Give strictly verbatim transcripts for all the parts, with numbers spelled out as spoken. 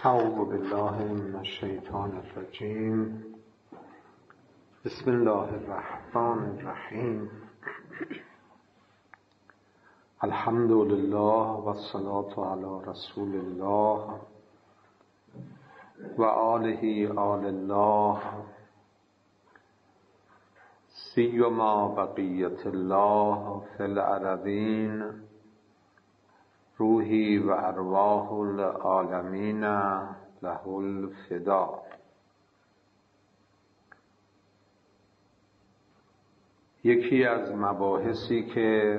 اعوذ بالله من الشیطان الرجیم. بسم الله الرحمن الرحیم. الحمد لله و الصلاة علی رسول الله و آله آل الله سیما بقیت الله فی الارضین روحی و ارواح العالمین له الفدا. یکی از مباحثی که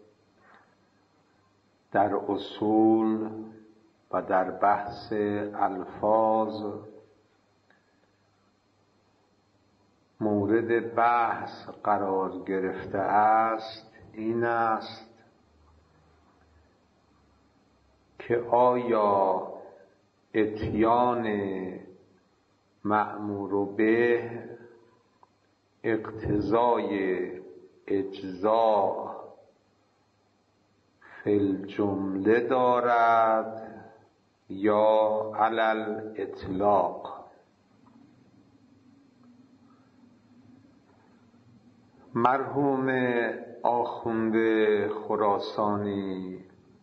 در اصول و در بحث الفاظ مورد بحث قرار گرفته است این است که آیا اتیان مأمور به اقتضای اجزاء فی الجمله دارد یا علی الاطلاق؟ مرحوم آخوند خراسانی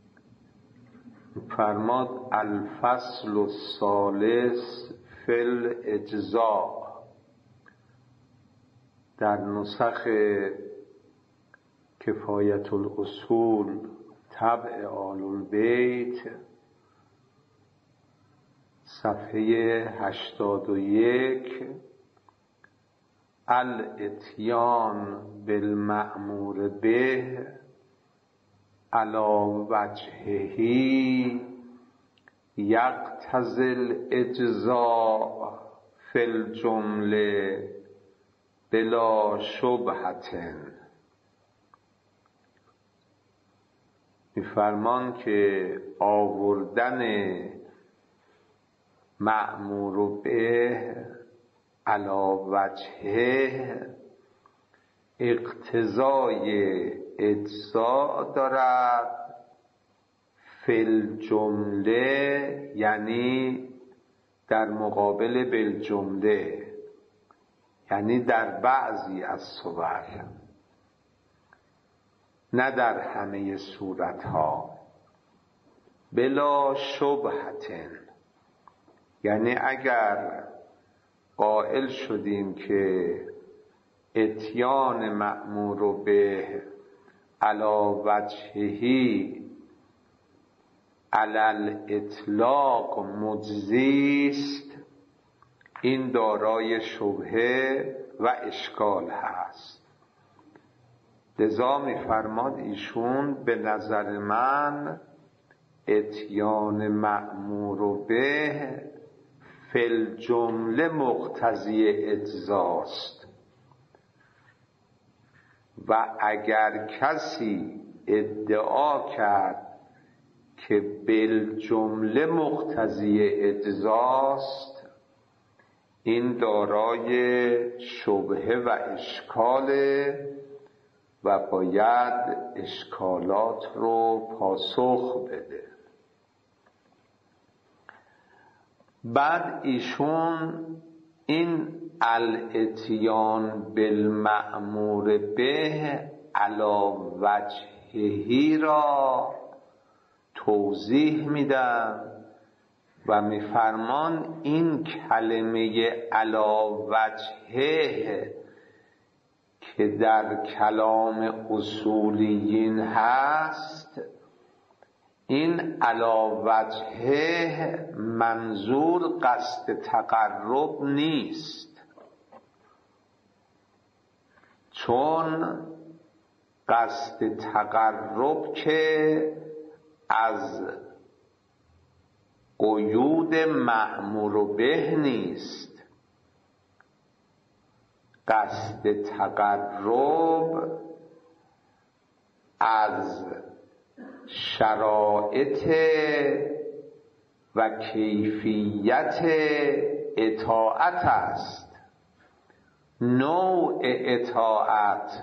فرماد الفصل الثالث فی الاجزاء. در نسخ کفایت الاصول طبع آل البیت صفحه هشتاد و یک الاتیان بالمأمور به علی وجهه یقتضی الاجزاء فی الجمله بلا شبهة. می‌فرمان که آوردن مأمور به علی وجهه اقتضای اجزاء دارد فی الجمله، یعنی در مقابل بالجمله، یعنی در بعضی از صور، نه در همه صورتها. بلا شبهة، یعنی اگر قائل شدیم که اتیان مأمور به علی وجهه علی الاطلاق مجزی است، این دارای شبهه و اشکال هست. لذا می‌فرماد ایشون به نظر من اتیان مأمور به فی الجمله مقتضی اجزاست و اگر کسی ادعا کرد که بالجمله مقتضی اجزاست، این دارای شبهه و اشکاله و باید اشکالات رو پاسخ بده. بعد ایشون این الاتیان بالمأمور به علی وجهه را توضیح میدن و میفرمان این کلمه علی وجهه که در کلام اصولیین هست، این علی وجهه منظور قصد تقرب نیست، چون قصد تقرب که از قیود مأمور به نیست. قصد تقرب از شرایط و کیفیت اطاعت است. نوع اطاعت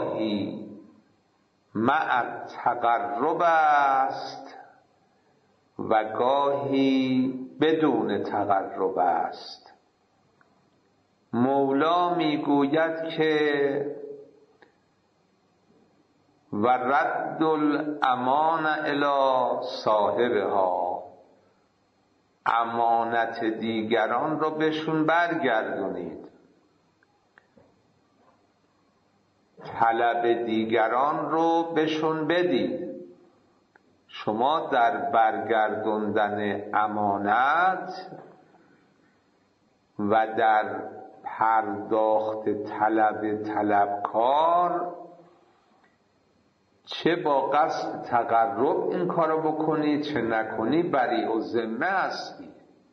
گاهی مع تقرب است و گاهی بدون تقرب است. مولا میگوید که و رد الامان الی صاحبها، امانت دیگران رو بهشون برگردونید، طلب دیگران رو بهشون بدید. شما در برگردوندن امانت و در پرداخت طلب طلبکار چه با قصد تقرب این کارو بکنی چه نکنی بریء الذمه هستی.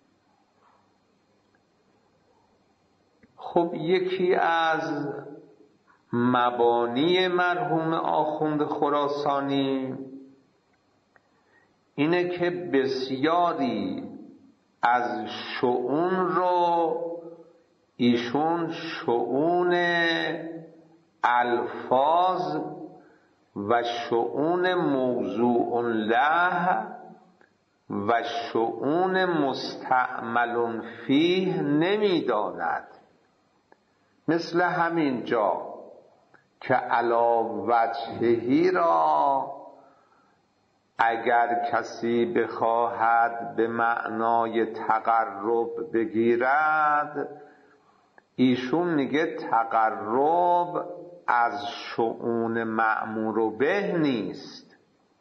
خب یکی از مبانی مرحوم آخوند خراسانی اینه که بسیاری از شؤون رو ایشون شؤون الفاظ و شؤون موضوع له و شؤون مستعمل فیه نمیداند. مثل همین جا که علی وجهه را اگر کسی بخواهد به معنای تقرب بگیرد، ایشون میگه تقرب از شؤون مأمور به نیست،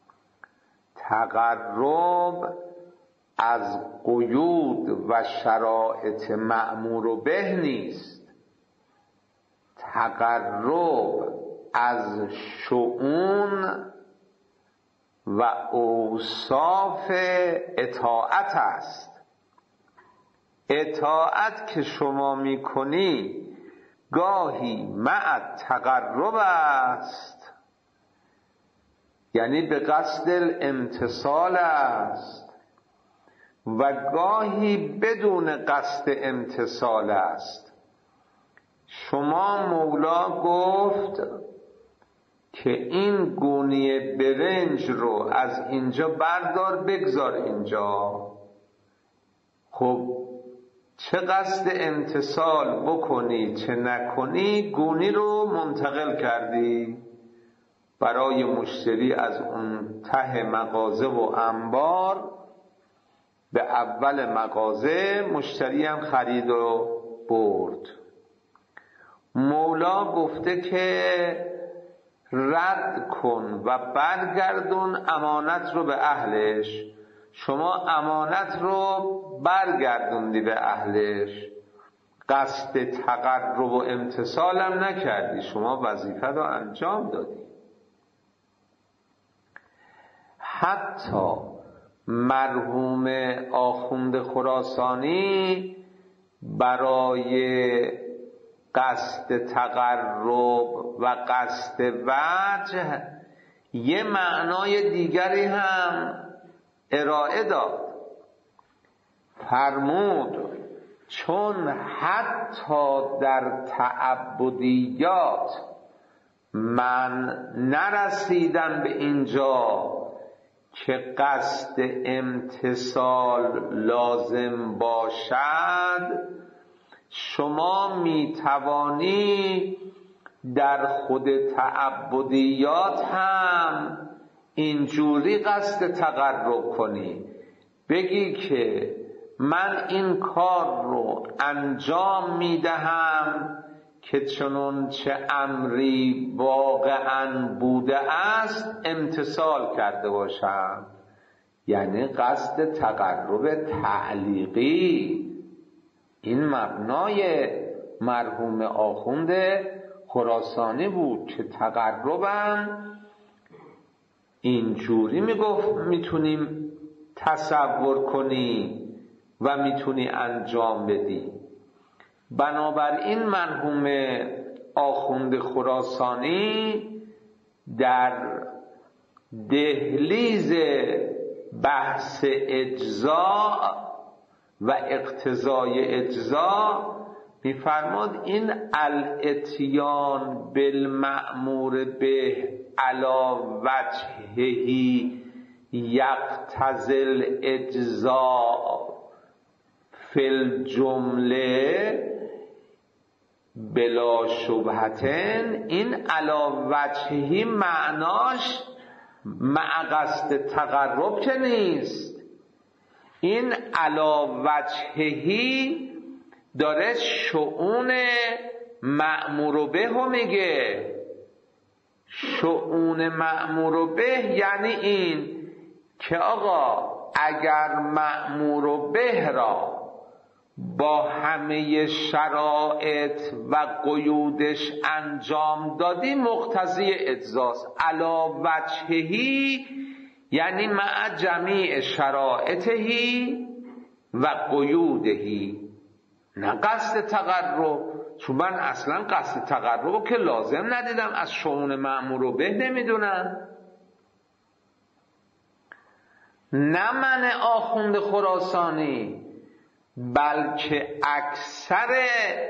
تقرب از قیود و شرایط مأمور به نیست، تقرب از شؤون و اوصاف اطاعت است. اطاعت که شما میکنی گاهی مع تقرب است، یعنی به قصد الامتثال است، و گاهی بدون قصد امتثال است. شما مولا گفت که این گونی برنج رو از اینجا بردار بگذار اینجا. خب چه قصد امتثال بکنی چه نکنی گونی رو منتقل کردی برای مشتری از اون ته مغازه و انبار به اول مغازه، مشتری هم خرید و برد. مولا گفته که رد کن و برگردون امانت رو به اهلش. شما امانت رو برگردوندی به اهلش، قصد تقرب و امتثالم نکردی، شما وظیفه رو انجام دادی. حتی مرحوم آخوند خراسانی برای قصد تقرب و قصد وجه یه معنای دیگری هم ارائه داد. فرمود چون حتی در تعبدیات من نرسیدم به اینجا که قصد امتثال لازم باشد، شما می توانی در خود تعبدیات هم اینجوری قصد تقرب کنی، بگی که من این کار رو انجام می دهم که چنون چه امری واقعا بوده است امتثال کرده باشم. یعنی قصد تقرب تعلیقی. این مبنای مرحوم آخوند خراسانی بود که تقربم اینجوری میگفت میتونیم تصور کنی و میتونی انجام بدی. بنابراین مرحوم آخوند خراسانی در دهلیز بحث اجزاء و اقتضای اجزاء میفرماد این الاتیان بالمأمور به علی وجهه یقتضی الاجزاء فی الجمله بلا شبهتن، این علی وجهی معناش مع قصد تقرب که نیست، این علی وجهی داره شؤون مأمور به رو میگه. شؤون مأمور به یعنی این که آقا اگر مأمور به را با همه شرایط و قیودش انجام دادی مقتضی اجزاست. علی وجهی یعنی مع جمیع شرایطهی و قیودهی، نه قصد تقرب. چون من اصلا قصد تقرب که لازم ندیدم، از شؤون مأمور به نمیدونم. نه من آخوند خراسانی، بلکه اکثر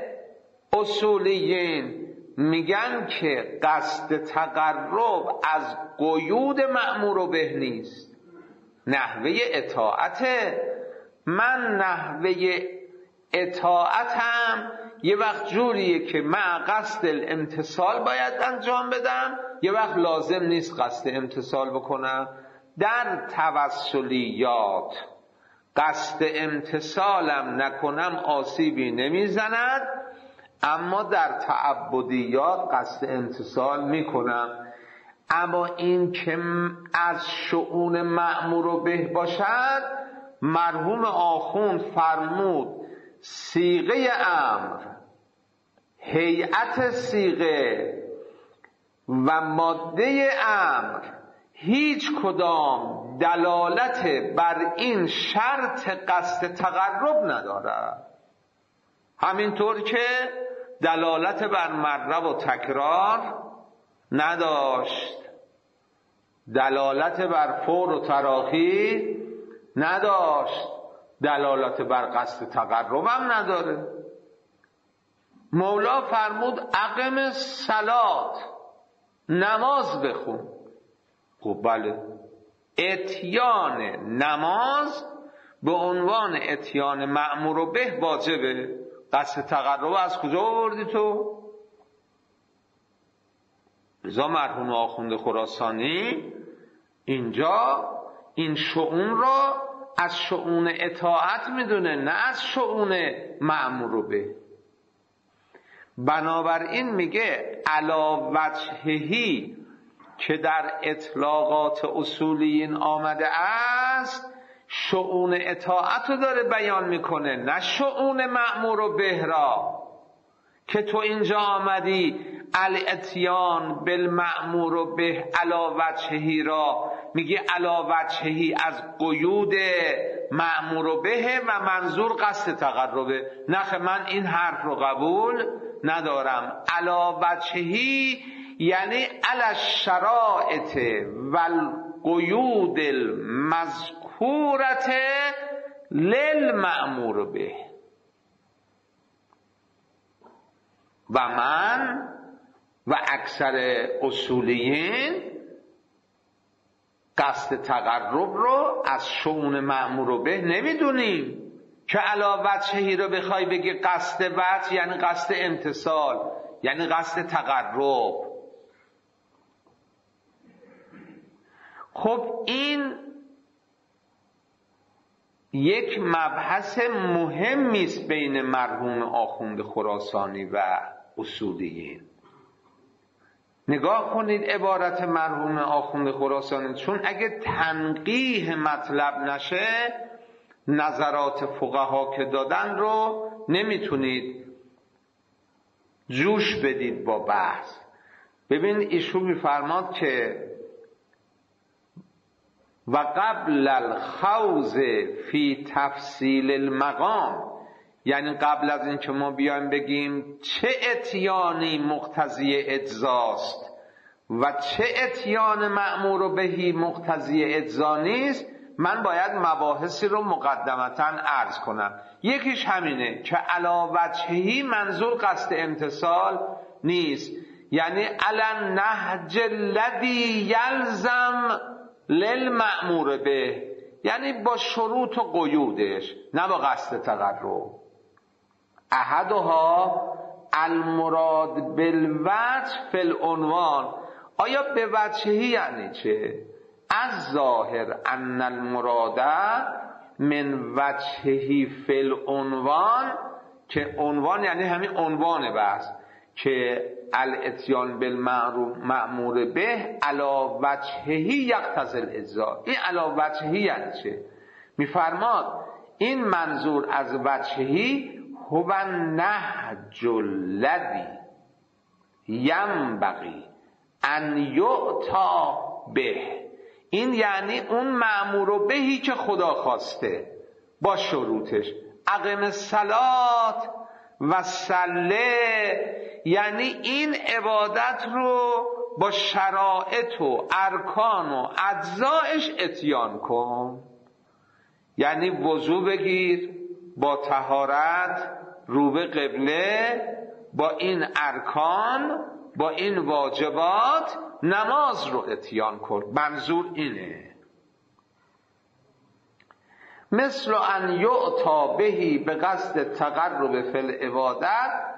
اصولیین میگن که قصد تقرب از قیود مأمور به نیست، نحوه اطاعته. من نحوه اطاعتم یه وقت جوریه که مع قصد الامتثال باید انجام بدم، یه وقت لازم نیست قصد امتثال بکنم. در توسلیات قصد امتثالم نکنم آسیبی نمیزند، اما در تعبدیات قصد امتثال میکنم. اما این که از شؤون مأمور به باشد، مرحوم آخوند فرمود صیغه امر، هیئت صیغه و ماده امر هیچ کدام دلالت بر این شرط قصد تقرب ندارد. همینطور که دلالت بر مره و تکرار نداشت، دلالت بر فور و تراخی نداشت، دلالت بر قصد تقرب هم نداره. مولا فرمود اقم الصلات، نماز بخون. خب بله، اتیان نماز به عنوان اتیان مأمور به واجبه. قصد تقرب از کجا آوردی تو؟ لذا مرحوم آخوند خراسانی اینجا این شؤون را از شؤون اطاعت میدونه، نه از شؤون مأمور به. بنابراین میگه علی وجهی که در اطلاقات اصولیین آمده است، شؤون اطاعت رو داره بیان میکنه، نه شؤون مأمور به را. که تو اینجا آمدی الاتیان بالمأمور به علی وجهی را میگی علی وجهی از قیود مأمور به و منظور قصد تقربه. نخ، من این حرف رو قبول ندارم. علی وجهی یعنی علی الشرائط و القیود المذکورة للمأمور به. و من و اکثر اصولیین قصد تقرب رو از شؤون مأمور به نمیدونیم که علی وجهی رو بخوای بگی قصد وجه یعنی قصد امتثال، یعنی قصد تقرب. خب این یک مبحث مهمی است بین مرحوم آخوند خراسانی و اصولیین. نگاه کنید عبارت مرحوم آخوند خراسانی، چون اگه تنقیح مطلب نشه نظرات فقها که دادن رو نمیتونید جوش بدید با بحث. ببین ایشون میفرماد که و قبل الخوض فی تفصیل المقام، یعنی قبل از این که ما بیایم بگیم چه اتیانی مقتضی اجزاست و چه اتیان مأمور بهی مقتضی اجزا نیست، من باید مباحثی رو مقدمتاً عرض کنم. یکیش همینه که علی وجهی منظور قصد امتثال نیست، یعنی علی النهج الذی یلزم للمأمور به، یعنی با شروط و قیودش، نه با قصد تقرب. احدها المراد بالوجه فی العنوان. آیا به وجهی یعنی چه؟ از ظاهر ان المراد من وجهی فی العنوان، که عنوان یعنی همین عنوان بحث، که الاتیان بالمأمور به علی وجهی یقتضی الاجزاء. این علی وجهی یعنی چه؟ میفرماد این منظور از وجهی هو النهج الذی ینبغی ان یؤتی به. این یعنی اون مأمور بهی که خدا خواسته با شروطش. اقم الصلات و صله، یعنی این عبادت رو با شرایط و ارکان و اجزایش اتیان کن. یعنی وضو بگیر با طهارت رو به قبله، با این ارکان، با این واجبات نماز رو اتیان کن. منظور اینه. مثل ان یعطا بهی به قصد تقرب فی العبادت.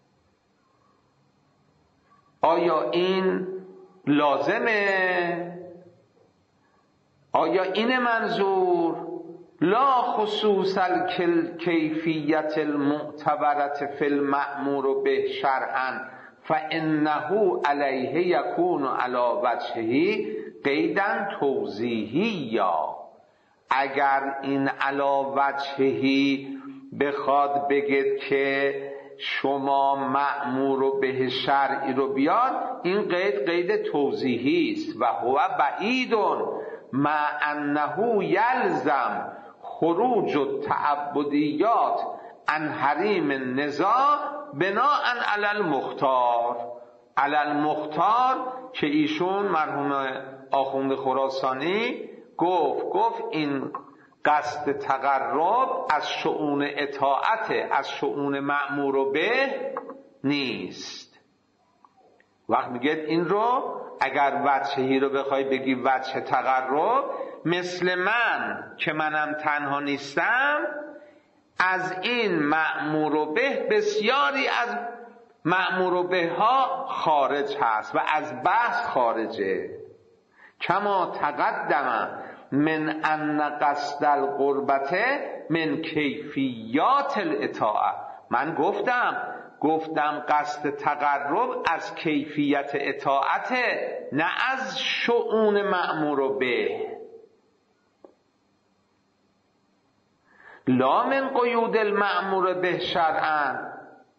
آیا این لازمه؟ آیا این منظور؟ لا خصوص الکیفیت المعتبرت فی المأمور به شرعا فانه علیه یکون علی وجهه قیدا توضیحی. یا اگر این علی وجهه بخواد بگید که شما مأمور به شرعی رو بیاد، این قید قید توضیحی است. و هو بعید مع انه یلزم خروج التعبدیات عن حریم النزاع بناء علی المختار. علی المختار که ایشون مرحوم آخوند خراسانی گفت گفت این قصد تقرب از شؤون اطاعت، از شؤون مأمور به نیست. وقت میگه این رو اگر وجهی رو بخوای بگی وجه تقرب، مثل من که منم تنها نیستم، از این مأمور به بسیاری از مأمور به ها خارج هست و از بحث خارجه. کما تقدم من ان قصد القربت من کیفیات الاطاعه. من گفتم گفتم قصد تقرب از کیفیت اطاعت، نه از شؤون مأمور به. لا من قیود المأمور به شرعا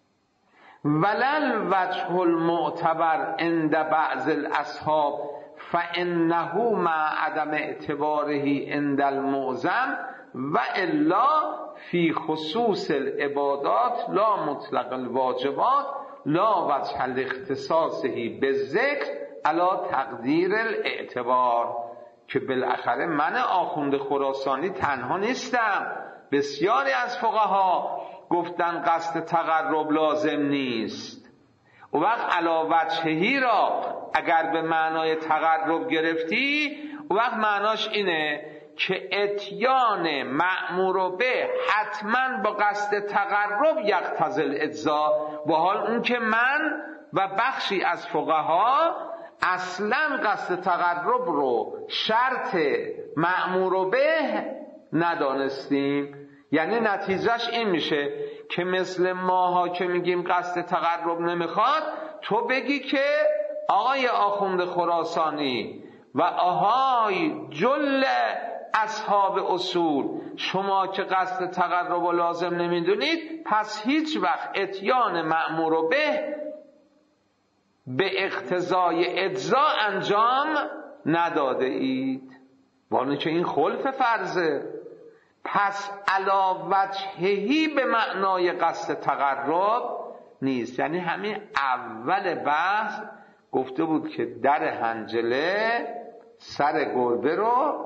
ولل وجه المعتبر عند بعض الاصحاب فانه مع عدم اعتباره عند المعظم و الا فی خصوص العبادات لا مطلق الواجبات لا وجه لاختصاصه بالذکر علی تقدیر الاعتبار. که بالاخره من آخوند خراسانی تنها نیستم، بسیاری از فقها گفتن قصد تقرب لازم نیست. و وقت علی وجهی را اگر به معنای تقرب گرفتی، و وقت معناش اینه که اتیان مأمور به حتما با قصد تقرب یقتضی الاجزاء، و حال اون که من و بخشی از فقها اصلا قصد تقرب رو شرط مأمور به ندانستیم. یعنی نتیجهش این میشه که مثل ماها که میگیم قصد تقرب نمیخواد، تو بگی که آقای آخوند خراسانی و آهای جل اصحاب اصول، شما که قصد تقرب و لازم نمیدونید، پس هیچ وقت اتیان مأمور به به اقتضای اجزا انجام نداده اید، وانه که این خلف فرضه. پس علی وجهی به معنای قصد تقرب نیست. یعنی همین اول بحث گفته بود که در حنجله سر گربه رو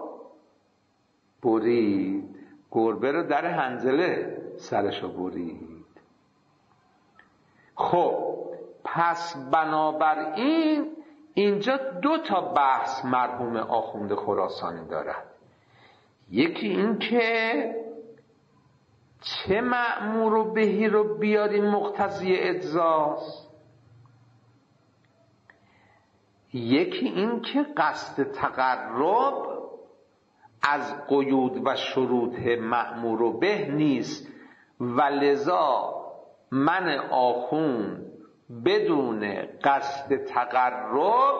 برید، گربه رو در حنجله سرشو برید. خب پس بنابراین اینجا دو تا بحث مرحوم آخوند خراسانی دارد. یکی این که چه مأمور و بهی رو بیاریم مقتضی اجزاست، یکی این که قصد تقرب از قیود و شروط مأمور و به نیست و لذا من آخوند بدون قصد تقرب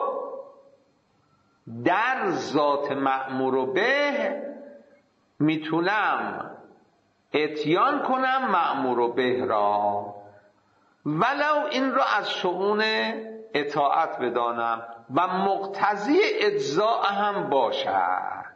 در ذات مأمور و به میتونم اتیان کنم مأمور و به را، ولو این را از شؤون اطاعت بدانم و مقتضی اجزاء هم باشد.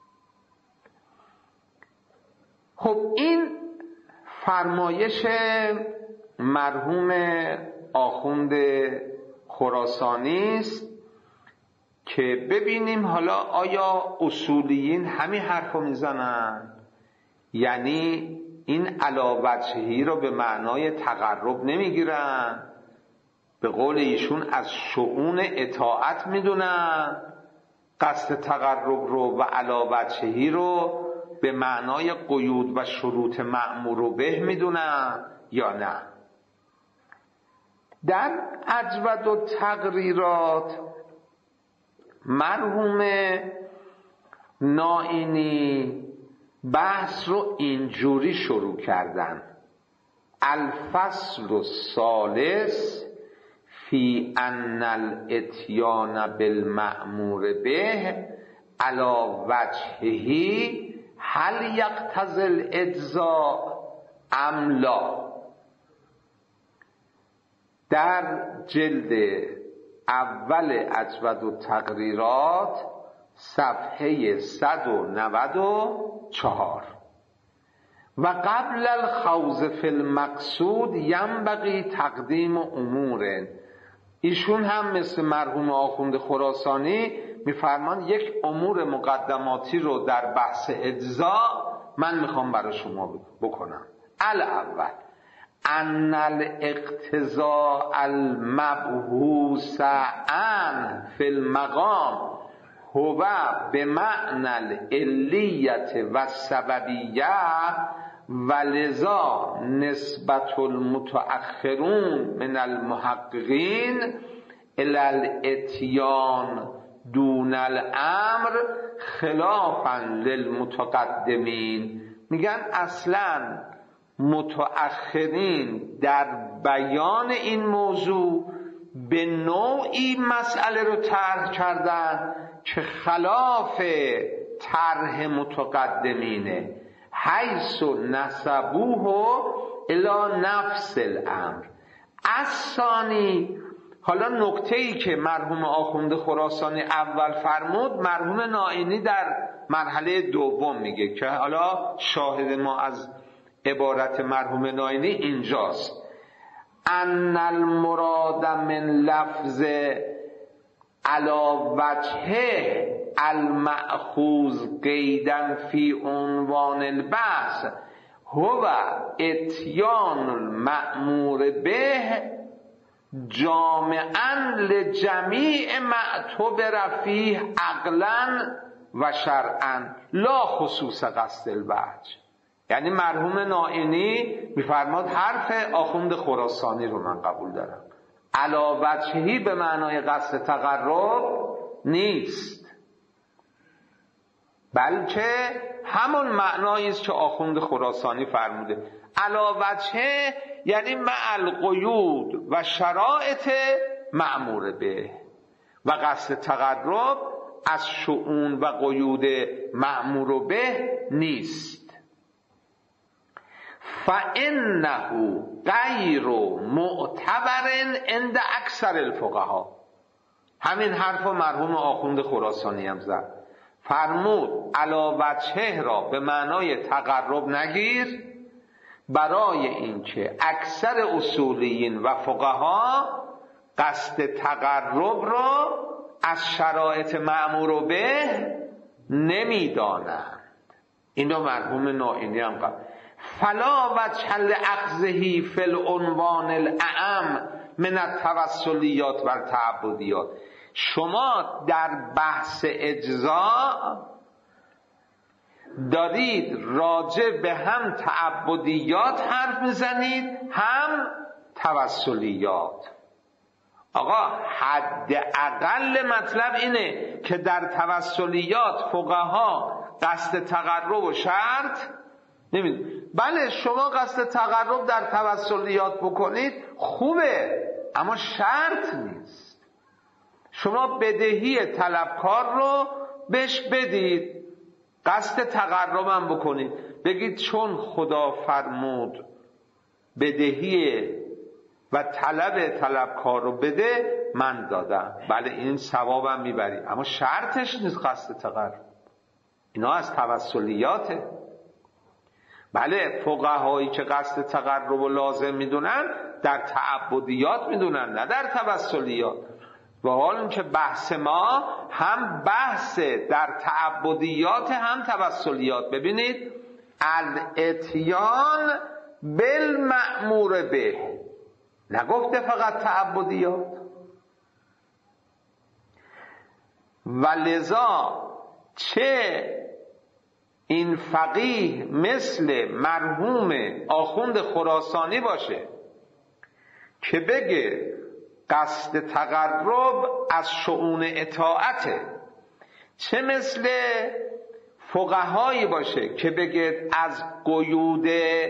خب این فرمایش مرحوم آخوند خراسانی است که ببینیم حالا آیا اصولیین همین حرفو میزنن؟ یعنی این علاوجهی رو به معنای تقرب نمیگیرن، به قول ایشون از شؤون اطاعت میدونن قصد تقرب رو و علاوجهی رو به معنای قیود و شروط مأمور و به میدونن یا نه؟ در اجود و تقریرات مرحوم نائینی بحث رو اینجوری شروع کردن: الفصل الثالث فی ان الاتیان بالمأمور به علی وجهه هل یقتضی الاجزاء ام لا. در جلد اول اجود و تقریرات صفحه صد و نود و چهار: و قبل الخوض فی المقصود ینبغی تقدیم امور. ایشون هم مثل مرحوم آخوند خراسانی میفرمان یک امور مقدماتی رو در بحث اجزا من میخوام برای شما بکنم. الاول ان الاقتضاء المبحوث عن فی المقام هو بمعنى العلیت و السببیه ولذا نسبت المتأخرون من المحققین الی الاتیان دون الامر خلافا للمتقدمین. میگن اصلا متأخرین در بیان این موضوع به نوعی مسئله رو طرح کردن که خلاف طرح متقدمینه، حیث نسبوه الی نفس الامر. الثانی، حالا نکته‌ای که مرحوم آخوند خراسانی اول فرمود مرحوم نائینی در مرحله دوم میگه که حالا شاهد ما از عبارت مرحوم نائینی اینجاست: ان المراد من لفظ علی وجهه المأخوذ قیدا فی عنوان البحث هو اتیان المأمور به جامعا لجمیع معتبر فیه عقلا و شرعا لا خصوص قصد الوجه. یعنی مرحوم نائینی میفرماد حرف آخوند خراسانی رو من قبول دارم، علی وجهی به معنای قصد تقرب نیست، بلکه همون معنایی است که آخوند خراسانی فرموده. علی وجهه یعنی مع القیود و شرایط مأمور به، و قصد تقرب از شؤون و قیود مأمور به نیست. فإنه غیر معتبر عند اکثر الفقها. همین حرف مرحوم آخوند خراسانی هم زد، فرمود علی وجهه را به معنای تقرب نگیر، برای اینکه اکثر اصولیین و فقها قصد تقرب را از شرایط مأمور به نمیدانند. اینو مرحوم نائینی هم قبل. فلا وجه لأخذه فی العنوان الاعم من التوسلیات و التعبدیات. شما در بحث اجزا دارید راجع به هم تعبدیات حرف میزنید هم توسلیات. آقا حداقل مطلب اینه که در توسلیات فقها قصد تقرب و شرط نمید. بله شما قصد تقرب در توسلیات بکنید خوبه، اما شرط نیست. شما بدهی طلبکار رو بهش بدید، قصد تقربم بکنید، بگید چون خدا فرمود بدهی و طلب طلبکار رو بده من دادم، بله این ثوابم میبری، اما شرطش نیست قصد تقرب. اینا از توسلیاته. بله فقهایی که قصد تقرب و لازم میدونن در تعبدیات میدونن، نه در توسلیات. و حال که بحث ما هم بحث در تعبدیات هم توسلیات. ببینید الاتیان بالمأمور به، نگفته فقط تعبدیات. و لذا چه این فقیه مثل مرحوم آخوند خراسانی باشه که بگه قصد تقرب از شؤون اطاعته، چه مثل فقهایی باشه که بگه از قیود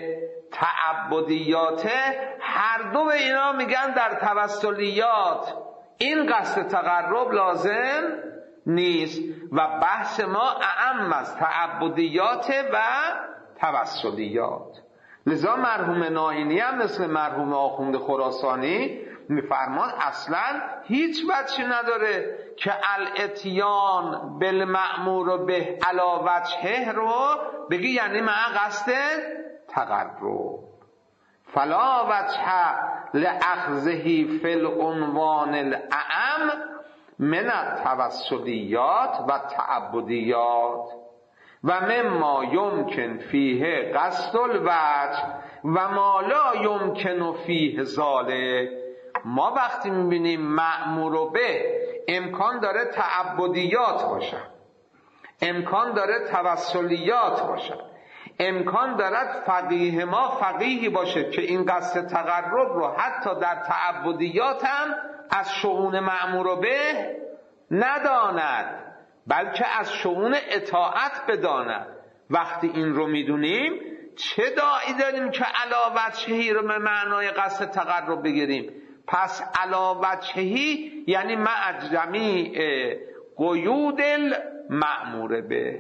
تعبدیاته، هر دو به اینا میگن در توسلیات این قصد تقرب لازم نیست و بحث ما اعم از تعبدیات و توسلیات. لذا مرحوم نائینی هم مثل مرحوم آخوند خراسانی میفرمان اصلا هیچ وجهی نداره که الاتیان بالمأمور به علی وجهه رو بگی یعنی مع قصد تقرب. فلا وجه لأخذه فی العنوان الاعم من التوسلیات و تعبدیات و مما یمکن فیه قصد الوجه و ما لا یمکن فیه ذالک. ما وقتی میبینیم مأمور به امکان داره تعبدیات باشه، امکان داره توسلیات باشه، امکان دارد فقیه ما فقیهی باشه که این قصد تقرب رو حتی در تعبدیات هم از شؤون مأمور به نداند بلکه از شؤون اطاعت بداند. وقتی این رو میدونیم چه داعی داریم که علی وجهی رو به معنای قصد تقرب بگیریم؟ پس علی وجهی یعنی مع جمیع قیود المأمور به.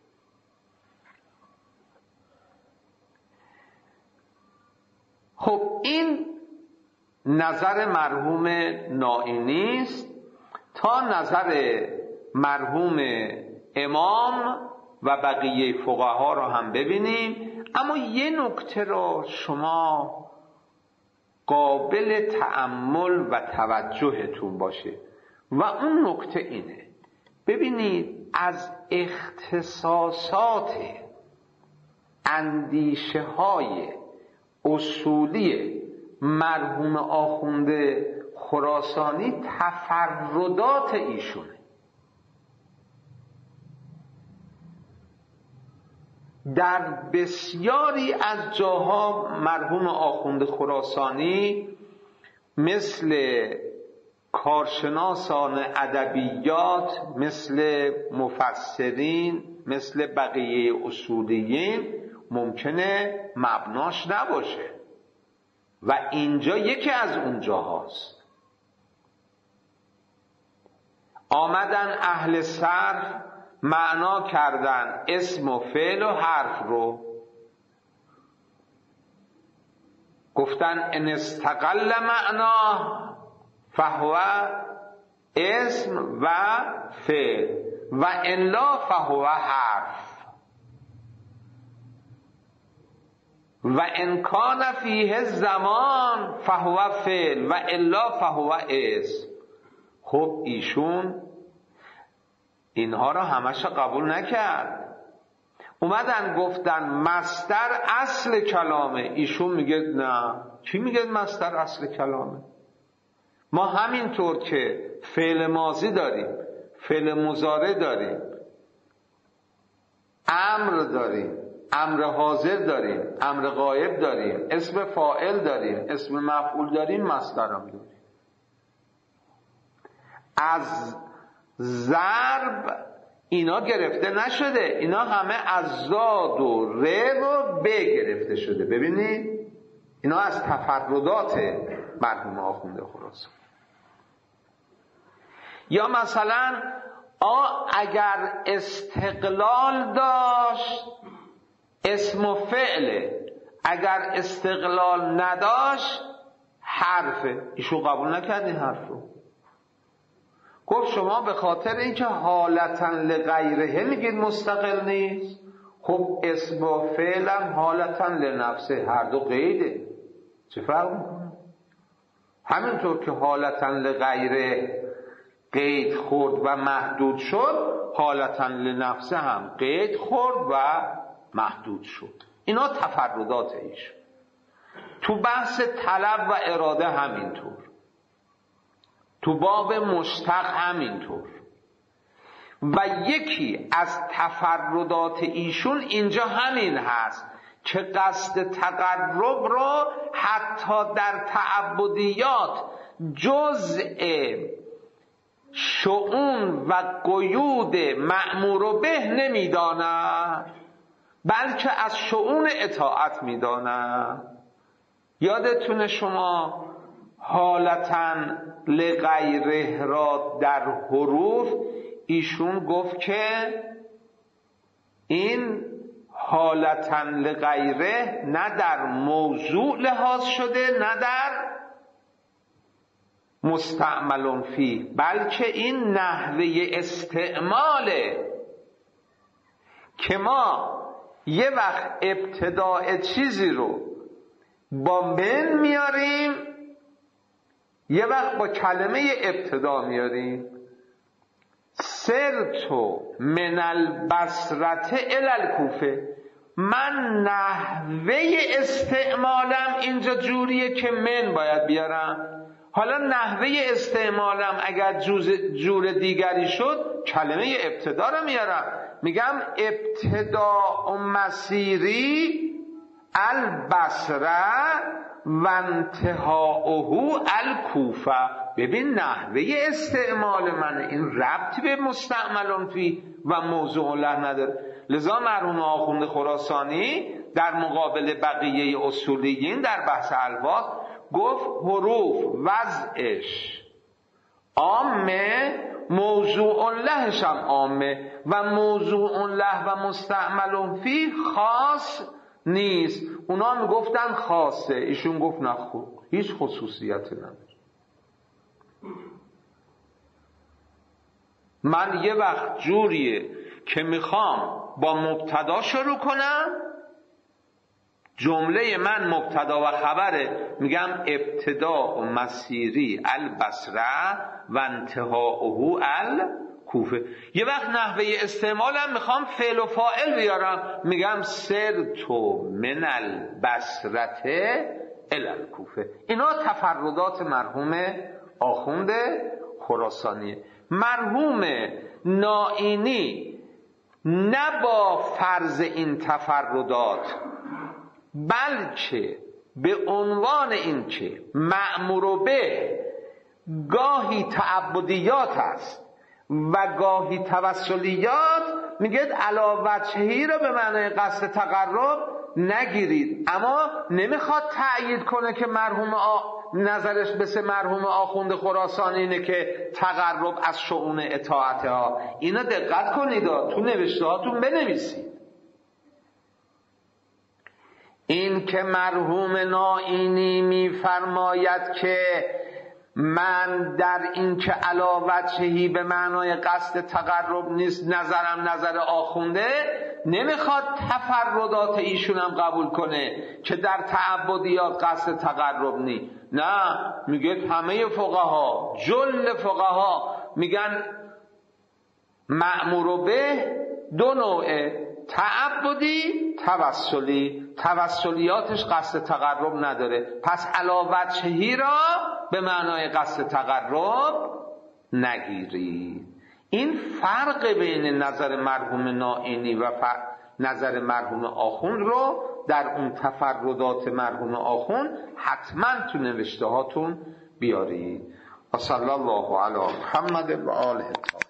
خب این نظر مرحوم نائینی است. تا نظر مرحوم امام و بقیه فقها رو هم ببینیم، اما یه نکته رو شما قابل تأمل و توجهتون باشه و اون نکته اینه. ببینید از اختصاصات اندیشه های اصولی مرحوم آخوند خراسانی تفردات ایشونه. در بسیاری از جاها مرحوم آخوند خراسانی مثل کارشناسان ادبیات، مثل مفسرین، مثل بقیه اصولیین ممکنه مبناش نباشه و اینجا یکی از اونجا هاست. آمدن اهل صرف معنا کردن اسم و فعل و حرف رو، گفتن ان استقل معنا فهو اسم و فعل و الا فهو حرف و ان کان فیه زمان فهو فعل و الا فهو اسم. خب ایشون اینها را همش قبول نکرد، اومدن گفتن مصدر اصل کلامه. ایشون میگه نه. کی میگه مصدر اصل کلامه؟ ما همینطور که فعل ماضی داریم، فعل مضارع داریم، امر داریم، امر حاضر داریم، امر غایب داریم، اسم فاعل داریم، اسم مفعول داریم، مصدر هم داریم. از ضرب اینا گرفته نشده، اینا همه از زاد و ر و ب گرفته شده. ببینید اینا از تفردات مرحوم آخونده خراسان. یا مثلا آ اگر استقلال داشت اسم و فعله، اگر استقلال نداشت حرفه. ایشون قبول نکردین حرفو، گفت شما به خاطر اینکه حالتاً لغیره میگید مستقل نیست. خب اسم و فعلم حالتاً لنفسه، هر دو قیده، چه فرق میکنه؟ همینطور که حالتاً لغیره قید خورد و محدود شد، حالتاً لنفسه هم قید خورد و محدود شد. اینا تفردات ایش. تو بحث طلب و اراده همینطور، تو باب مشتق همینطور. و یکی از تفردات ایشون اینجا همین هست که قصد تقرب رو حتی در تعبدیات جزء شؤون و قیود مأمور به نمیداند، بلکه از شؤون اطاعت میداند. یادتونه شما حالتاً لغیره را در حروف ایشون گفت که این حالتاً لغیره نه در موضوع لحاظ شده نه در مستعمل فیه، بلکه این نحوه استعماله که ما یه وقت ابتداء چیزی رو با من میاریم، یه وقت با کلمه ابتدا میاریم. سرتو من البصرة الی الکوفه، من نحوه استعمالم اینجا جوریه که من باید بیارم. حالا نحوه استعمالم اگر جور دیگری شد کلمه ابتدا رو میارم، میگم ابتداء مسیری البصره و انتهاؤه الکوفه. ببین نحوه استعمال من این ربط به مستعمل فی و موضوع له نداره. لذا مرحوم آخوند خراسانی در مقابل بقیه اصولیین در بحث الفاظ گفت حروف وضعش عامه، موضوع لهش هم عامه و موضوع له و مستعمل فی خاص نیست. اونا میگفتن خاصه، ایشون گفت نه، هیچ خصوصیتی نداره. من یه وقت جوریه که میخوام با مبتدا شروع کنم، جمله من مبتدا و خبره، میگم ابتدا و مسیری البصره و انتهاؤه الکوفه. یه وقت نحوه استعمالم میخوام فعل و فاعل بیارم، میگم سرتو من البصره الی الکوفه. اینا تفردات مرحوم آخوند خراسانیه. مرحوم نائینی نه با فرض این تفردات، بلکه به عنوان این که مأمور به گاهی تعبدیات است و گاهی توسلیات، میگه علی وجهی رو به معنای قصد تقرب نگیرید. اما نمیخواد تأیید کنه که مرحوم آ... نظرش مثل مرحوم آخوند خراسانی اینه که تقرب از شؤون اطاعت ها. اینا دقت کنید، تو نوشته هاتون بنویسید. این که مرحوم نائینی میفرماید که من در این که علی وجهی به معنای قصد تقرب نیست، نظرم نظر آخونده، نمیخواد تفردات ایشونم قبول کنه که در تعبدیات قصد تقرب نیست. نه، میگه همه فقها، جل فقها میگن مأمور به دو نوعه، تعبدی، توسلی. توسلیاتش قصد تقرب نداره، پس علاوجهی را به معنای قصد تقرب نگیرید. این فرق بین نظر مرحوم نائینی و نظر مرحوم آخوند رو در اون تفردات مرحوم آخوند حتما تو نوشته هاتون بیارید. و صلی الله علی محمد و آله.